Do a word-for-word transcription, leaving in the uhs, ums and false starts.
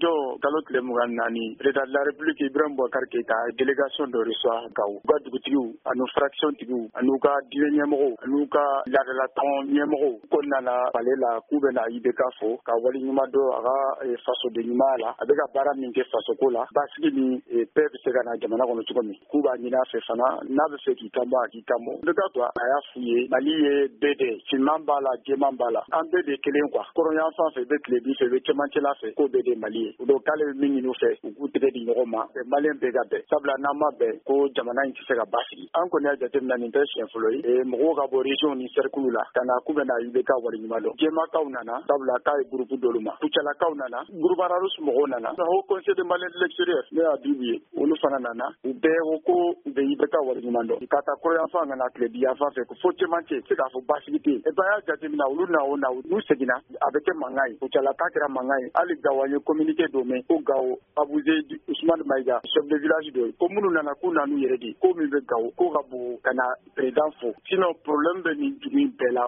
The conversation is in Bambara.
Wulikajɔ kalo tile mugan ni naani président de la République Ibrahim Boubacar Keïta délégation dɔ reçoit Gao. U ka dugutigiw ani fraction tigiw ani u ka diinɛ ɲɛmɔgɔw ani u ka laadalatɔn ɲɛmɔgɔw kɔnɔna la palais la k'u bɛna I B K fo ka waleɲuman dɔn a ka fasoden ɲuman la a bɛ ka baara min kɛ fasoko la basigi ni paix bɛ se ka na jamana kɔnɔ cogo min k'u b'a ɲini a fɛ fana n'a bɛ fɛ k'i kanbɔ a k'i kanbɔ U B K to a y'a f'u ye Mali ye bɛɛ de finman b'a la jɛman b'a la an bɛɛ de kelen quoi kɔrɔnyan fan fɛ i bɛ tilebin fɛ i bɛ cɛmancɛla fɛ k'o bɛɛ de Mali ye o don k'ale bɛ min ɲini u fɛ u k'u tɛgɛ di ɲɔgɔn ma maliyɛn bɛɛ ka bɛn sabula n'an ma bɛn ko jamana in tɛ se ka basigi an kɔni y'a jateminɛ nin tɛ siɲɛ fɔlɔ ye mɔgɔw ka bɔ région ni cercle la ka na k'u bɛna I B K waleɲuman dɔn jɛmakaw nana sabula k'a ye groupe dɔlu ma kucalakaw nana groupe ararus mɔgɔw nana haut conseil de Mali de l'extérieur ne y'a Abibu ye olu fana nana u bɛɛ ko ko u bɛ I B K waleɲuman dɔn ka taa kɔrɔyan fan ka na tilebi yan fan fɛ fo cɛmancɛ se k'a fɔ basigi tɛ yen et puis an y'a jateminɛ olu na o na n'u seginna a bɛ kɛ mankan ye kucalaka kɛra mankan ye hali Gao an ye communiqué dɔ mɛn ko Gao abusé Ousmane Maïga chef de village dɔ ye ko minnu nana k'u nan'u yɛrɛ de ko min bɛ Gao ko ka bon ka na président fo sinon problème bɛ nin dugu in bɛɛ la